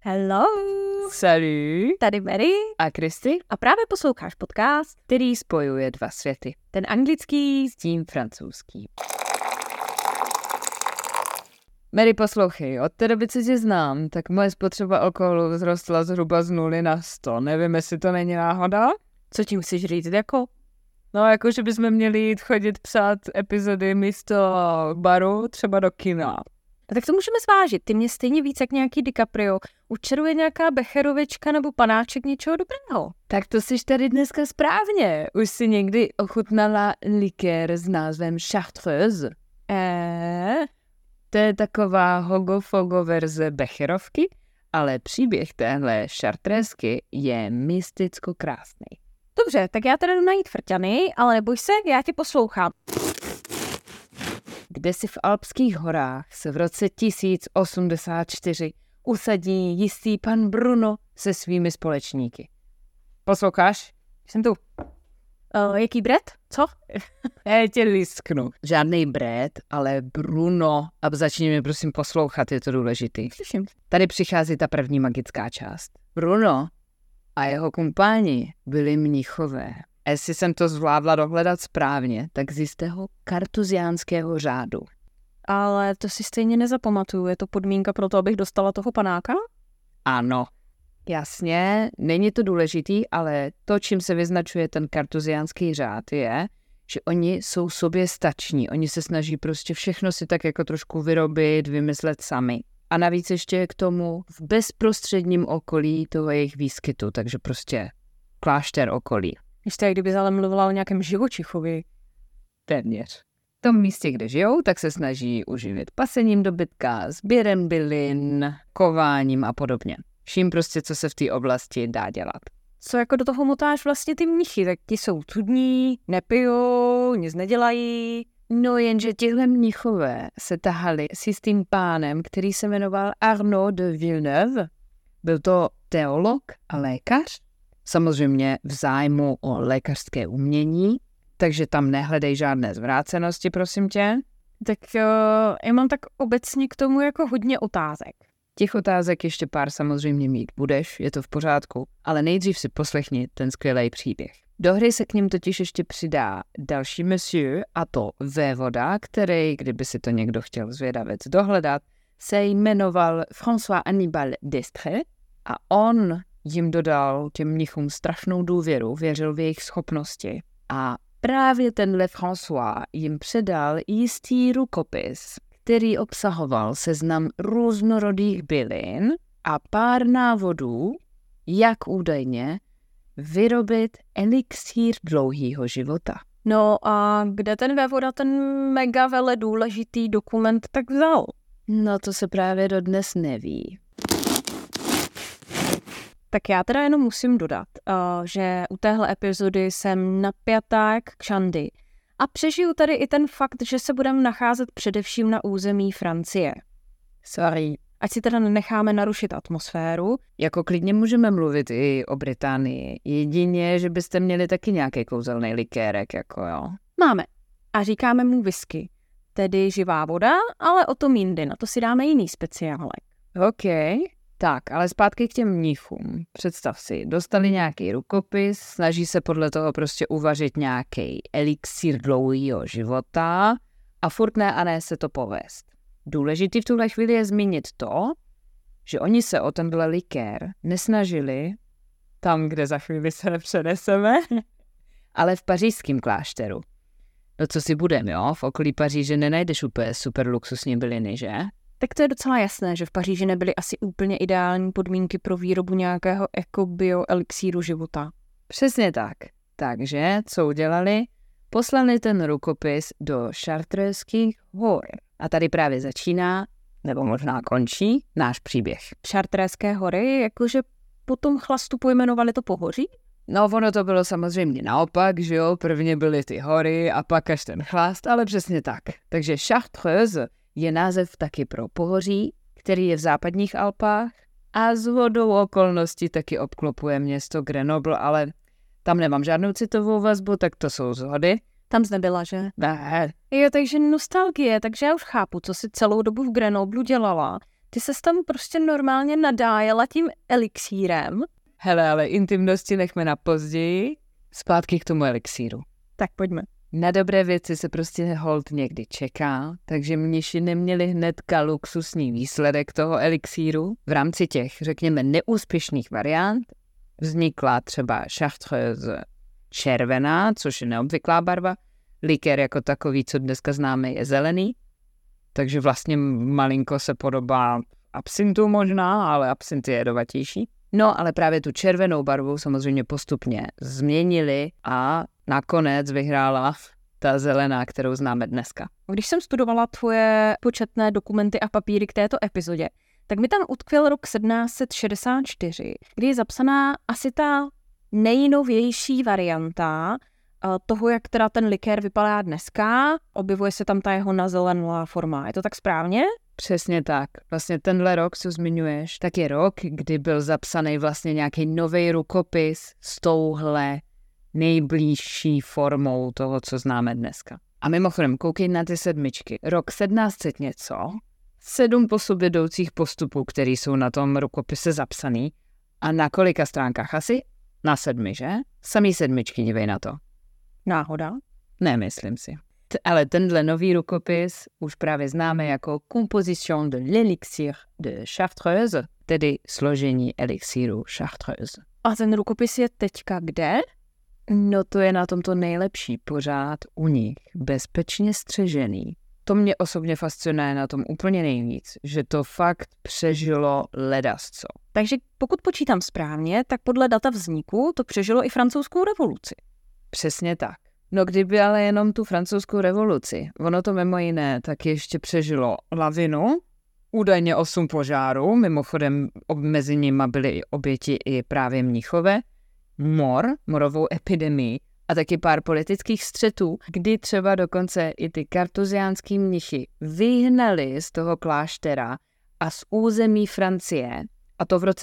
Hello! Salut! Tady Mary A Kristy, a právě posloucháš podcast, který spojuje dva světy. ten anglický. S tím francouzským. Mary, poslouchej, od té doby, co tě znám, tak moje spotřeba alkoholu vzrostla zhruba z 0 na 100. Nevím, jestli to není náhoda? Co tím chceš říct, jako? No, jako, že bychom měli jít chodit psát epizody místo baru, třeba do kina. A tak to můžeme zvážit. Ty mě stejně víc jak nějaký DiCaprio. Učeruje nějaká becherovička nebo panáček něčeho dobrého. Tak to jsi tady dneska správně. Už jsi někdy ochutnala likér s názvem Chartreuse? To je taková hogo-fogo verze becherovky, ale příběh téhle šartrésky je mysticko krásný. Dobře, tak já teda jdu najít frťany, ale neboj se, já tě poslouchám. Kdesi v Alpských horách se v roce 1084 usadí jistý pan Bruno se svými společníky. Posloucháš? Jsem tu. Jaký bret? Co? Já tě lisknu. Žádnej bret, ale Bruno. A začni mi prosím poslouchat, je to důležitý. Slyším. Tady přichází ta první magická část. Bruno a jeho kumpáni byli mnichové. A jestli jsem to zvládla dohledat správně, tak z jistého kartuziánského řádu. Ale to si stejně nezapamatuju. Je to podmínka pro to, abych dostala toho panáka? Ano, jasně, není to důležitý, ale to, čím se vyznačuje ten kartuziánský řád, je, že oni jsou sobě stační. Oni se snaží prostě všechno si tak jako trošku vyrobit, vymyslet sami. A navíc ještě k tomu v bezprostředním okolí toho jejich výskytu, takže prostě klášter okolí. Ještě jak kdyby ale mluvila o nějakém živočichovi. Téměř. V tom místě, kde žijou, tak se snaží uživit pasením dobytka, sběrem bylin, kováním a podobně. Vším prostě, co se v té oblasti dá dělat. Co jako do toho motáš vlastně ty mnichy? Tak ti jsou cudní, nepijou, nic nedělají. No jenže tihle mnichové se tahali s jistým pánem, který se jmenoval Arnaud de Villeneuve. Byl to teolog a lékař. Samozřejmě v zájmu o lékařské umění, takže tam nehledej žádné zvrácenosti, prosím tě. Tak já mám tak obecně k tomu jako hodně otázek. Těch otázek ještě pár samozřejmě mít budeš, je to v pořádku, ale nejdřív si poslechni ten skvělý příběh. Do hry se k ním totiž ještě přidá další monsieur, a to vévoda, který, kdyby si to někdo chtěl zvědavec dohledat, se jmenoval François Annibal d'Estrées a on jim dodal těm mnichům strašnou důvěru, věřil v jejich schopnosti. A právě tenhle François jim předal jistý rukopis, který obsahoval seznam různorodých bylin a pár návodů, jak údajně vyrobit elixír dlouhýho života. No a kde ten vévoda ten mega vele důležitý dokument tak vzal? No to se právě dodnes neví. Tak já teda jenom musím dodat, že u téhle epizody jsem napjatá jak kšandy. A přežiju tady i ten fakt, že se budeme nacházet především na území Francie. Sorry. Ať si teda nenecháme narušit atmosféru. Jako klidně můžeme mluvit i o Británii. Jedině, že byste měli taky nějaký kouzelný likérek, jako jo. Máme. A říkáme mu whisky. Tedy živá voda, ale o tom jindy. Na to si dáme jiný speciálek. OK. Tak, ale zpátky k těm mnichům. Představ si, dostali nějaký rukopis, snaží se podle toho prostě uvařit nějaký elixír dlouhýho života a furt ne a ne se to povést. Důležitý v tuhle chvíli je zmínit to, že oni se o tenhle likér nesnažili tam, kde za chvíli se přeneseme, ale v pařížském klášteru. No co si budem, jo? V okolí Paříže nenajdeš úplně super luxusní byliny, že? Tak to je docela jasné, že v Paříži nebyly asi úplně ideální podmínky pro výrobu nějakého bio-elixíru života. Přesně tak. Takže, co udělali? Poslali ten rukopis do Chartreuských hor. A tady právě začíná, nebo možná končí, náš příběh. Chartreské hory, jakože po tom chlastu pojmenovali to pohoří? No, ono to bylo samozřejmě naopak, že jo? Prvně byly ty hory a pak až ten chlast, ale přesně tak. Takže Chartreuse je název taky pro pohoří, který je v západních Alpách a shodou okolností taky obklopuje město Grenoble, ale tam nemám žádnou citovou vazbu, tak to jsou shody. Tam jsi nebyla, že? Ne. Jo, takže nostalgie, takže já už chápu, co jsi celou dobu v Grenoblu dělala. Ty ses tam prostě normálně nadájela tím elixírem. Hele, ale intimnosti nechme na později. Zpátky k tomu elixíru. Tak pojďme. Na dobré věci se prostě hold někdy čeká, takže mniši neměli hnedka luxusní výsledek toho elixíru. V rámci těch, řekněme, neúspěšných variant vznikla třeba chartreuse červená, což je neobvyklá barva. Likér jako takový, co dneska známe, je zelený. Takže vlastně malinko se podobá absintu možná, ale absint je jedovatější. No, ale právě tu červenou barvu samozřejmě postupně změnili a nakonec vyhrála ta zelená, kterou známe dneska. Když jsem studovala tvoje početné dokumenty a papíry k této epizodě, tak mi tam utkvěl rok 1764, kdy je zapsaná asi ta nejnovější varianta toho, jak teda ten likér vypadá dneska. Objevuje se tam ta jeho nazelenulá forma. Je to tak správně? Přesně tak. Vlastně tenhle rok, co zmiňuješ, tak je rok, kdy byl zapsaný vlastně nějaký nový rukopis s touhle nejbližší formou toho, co známe dneska. A mimochodem, koukej na ty sedmičky. Rok 1700 něco, 7 po sobě jdoucích postupů, které jsou na tom rukopise zapsaný. A na kolika stránkách asi? Na 7, že? Samý sedmičky, dívej na to. Náhoda? Nemyslím si. Ale tenhle nový rukopis už právě známe jako Composition de l'élixir de Chartreuse, tedy složení elixíru Chartreuse. A ten rukopis je teďka kde? No to je na tomto nejlepší, pořád u nich, bezpečně střežený. To mě osobně fascinuje na tom úplně nejvíc, že to fakt přežilo ledasco. Takže pokud počítám správně, tak podle data vzniku to přežilo i francouzskou revoluci. Přesně tak. No kdyby ale jenom tu francouzskou revoluci, ono to mimo jiné tak ještě přežilo lavinu, údajně 8 požárů, mimochodem mezi nimi byly i oběti i právě Mnichové, morovou epidemii a taky pár politických střetů, kdy třeba dokonce i ty kartuziánský mnichy vyhnali z toho kláštera a z území Francie, a to v roce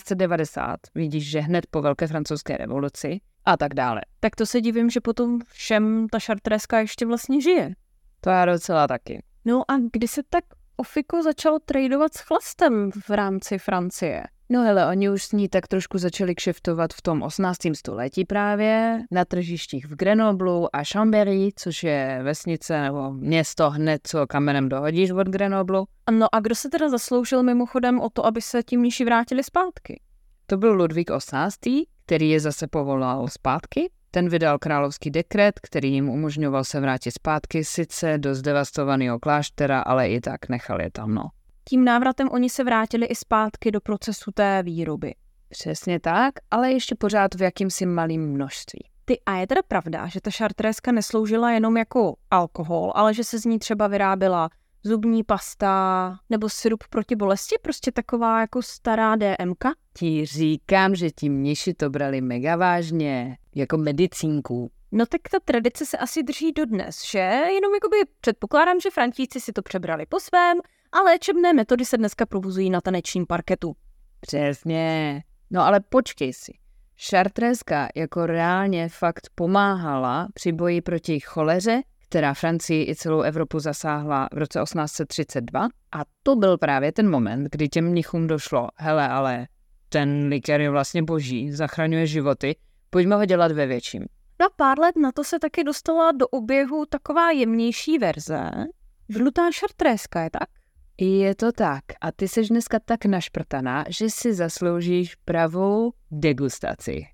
1790, vidíš, že hned po Velké francouzské revoluci, a tak dále. Tak to se divím, že potom všem ta Chartreska ještě vlastně žije. To já docela taky. No a kdy se tak ofiko začalo tradovat s chlastem v rámci Francie? No hele, oni už s ní tak trošku začali kšeftovat v tom 18. století právě, na tržištích v Grenoblu a Chambéry, což je vesnice nebo město hned, co kamenem dohodíš od Grenoblu. No a kdo se teda zasloužil mimochodem o to, aby se ti mniši vrátili zpátky? To byl Ludvík XVIII, který je zase povolal zpátky. Ten vydal královský dekret, který jim umožňoval se vrátit zpátky, sice do zdevastovaného kláštera, ale i tak nechal je tam, no. Tím návratem oni se vrátili i zpátky do procesu té výroby. Přesně tak, ale ještě pořád v jakýmsi malým množství. A je teda pravda, že ta Chartreska nesloužila jenom jako alkohol, ale že se z ní třeba vyráběla zubní pasta nebo sirup proti bolesti, prostě taková jako stará DMka? Ti říkám, že ti mniši to brali mega vážně, jako medicínku. No tak ta tradice se asi drží dodnes, že? Jenom jakoby předpokládám, že Frantíci si to přebrali po svém, a léčebné metody se dneska provozují na tanečním parketu. Přesně. No ale počkej si. Chartreska jako reálně fakt pomáhala při boji proti choleře, která Francii i celou Evropu zasáhla v roce 1832. A to byl právě ten moment, kdy těm mnichům došlo, hele, ale ten likér je vlastně boží, zachraňuje životy, pojďme ho dělat ve větším. No a pár let na to se taky dostala do oběhu taková jemnější verze, žlutá Chartreska, je tak? Je to tak. A ty seš dneska tak našprtaná, že si zasloužíš pravou degustaci.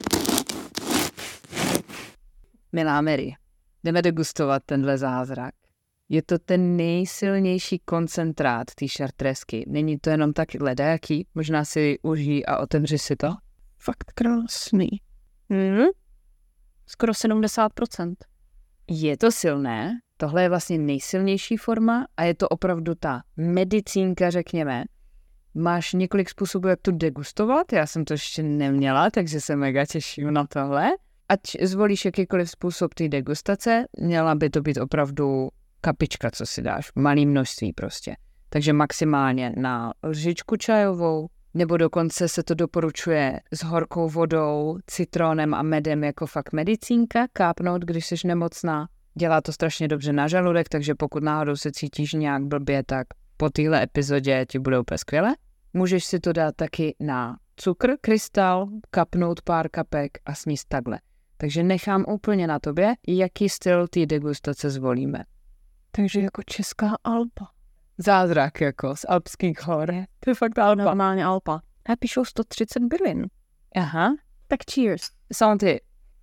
Milá Mary, jdeme degustovat tenhle zázrak. Je to ten nejsilnější koncentrát té Chartresky. Není to jenom tak ledajaký, možná si užij a otevři si to. Fakt krásný. Skoro 70%. Je to silné, tohle je vlastně nejsilnější forma a je to opravdu ta medicínka, řekněme. Máš několik způsobů, jak to degustovat, já jsem to ještě neměla, takže se mega těším na tohle. Ať zvolíš jakýkoliv způsob té degustace, měla by to být opravdu kapička, co si dáš, v malém množství prostě. Takže maximálně na lžičku čajovou, nebo dokonce se to doporučuje s horkou vodou, citronem a medem jako fakt medicínka, kápnout, když jsi nemocná. Dělá to strašně dobře na žaludek, takže pokud náhodou se cítíš nějak blbě, tak po téhle epizodě ti bude úplně skvěle. Můžeš si to dát taky na cukr, krystal, kapnout pár kapek a sníst takhle. Takže nechám úplně na tobě, jaký styl té degustace zvolíme. Takže jako česká Alpa. Zázrak jako z alpských hor. To je fakt Alpa. Normálně Alpa. A píšou 130 bylin. Aha. Tak cheers. Santy.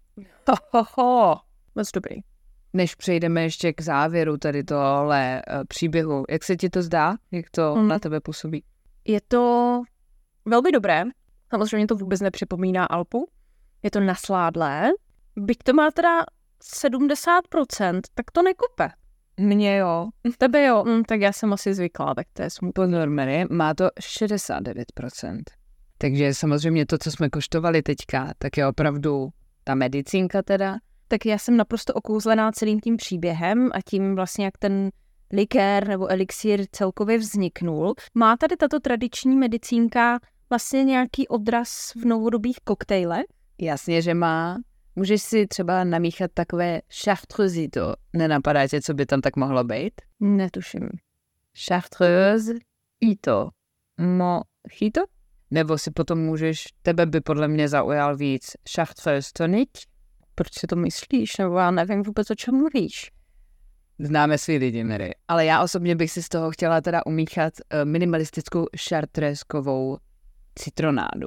Moc dobrý. Než přejdeme ještě k závěru tady tohle příběhu, jak se ti to zdá? Jak to na tebe působí? Je to velmi dobré. Samozřejmě to vůbec nepřipomíná Alpu. Je to nasládlé. Byť to má teda 70%, tak to nekupe. Mně jo. Tebe jo, tak já jsem asi zvyklá, tak to je smutné. Pozor, Mary, má to 69%. Takže samozřejmě to, co jsme koštovali teďka, tak je opravdu ta medicínka teda. Tak já jsem naprosto okouzlená celým tím příběhem a tím vlastně, jak ten likér nebo elixír celkově vzniknul. Má tady tato tradiční medicínka vlastně nějaký odraz v novodobých koktejlech? Jasně, že má. Můžeš si třeba namíchat takové chartreusito. Nenapadá tě, co by tam tak mohlo být? Netuším. Chartreuse, ito. Mojito? Nebo si potom můžeš, tebe by podle mě zaujal víc chartreuse tonic. Proč si to myslíš? Nebo já nevím vůbec, o čem mluvíš. Známe svý lidi, Mary. Ale já osobně bych si z toho chtěla teda umíchat minimalistickou chartreuskovou citronádu.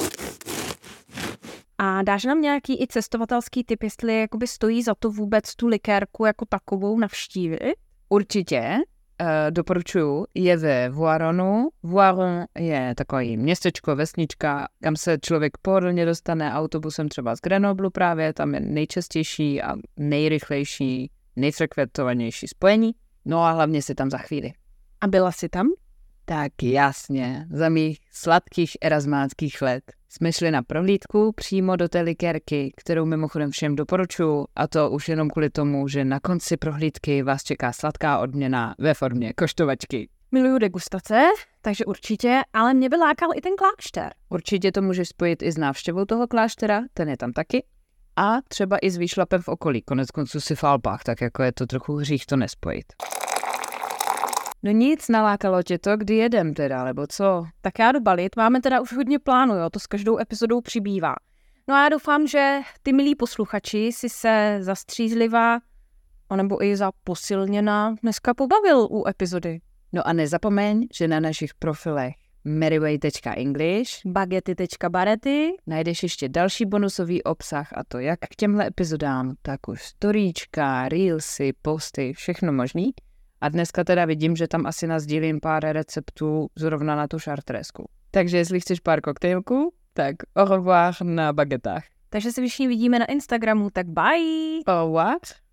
A dáš nám nějaký i cestovatelský tip, jestli jakoby stojí za to vůbec tu likérku jako takovou navštívit? Určitě. Doporučuju, je ve Voironu. Voiron je takový městečko, vesnička, kam se člověk pohodlně dostane autobusem třeba z Grenoblu právě, tam je nejčastější a nejrychlejší, nejfrekventovanější spojení. No a hlavně si tam za chvíli. A byla jsi tam? Tak jasně, za mých sladkých erasmánských let jsme šli na prohlídku přímo do té likérky, kterou mimochodem všem doporučuji, a to už jenom kvůli tomu, že na konci prohlídky vás čeká sladká odměna ve formě koštovačky. Miluju degustace, takže určitě, ale mě by lákal i ten klášter. Určitě to můžeš spojit i s návštěvou toho kláštera, ten je tam taky, a třeba i s výšlapem v okolí, konec konců si v Alpách, tak jako je to trochu hřích to nespojit. No nic, nalákalo tě to, kdy jedem teda, nebo co? Tak já jdu balit, máme teda už hodně plánu, jo, to s každou epizodou přibývá. No a já doufám, že ty milí posluchači si se za střízlivá, anebo i za posilněná dneska pobavil u epizody. No a nezapomeň, že na našich profilech maryway.english, bagety.barety najdeš ještě další bonusový obsah, a to jak k těmhle epizodám, tak už storíčka, reelsy, posty, všechno možný. A dneska teda vidím, že tam asi nasdílím pár receptů zrovna na tu šartresku. Takže jestli chceš pár koktejlků, tak au revoir na bagetách. Takže se všichni vidíme na Instagramu, tak bye! Oh what?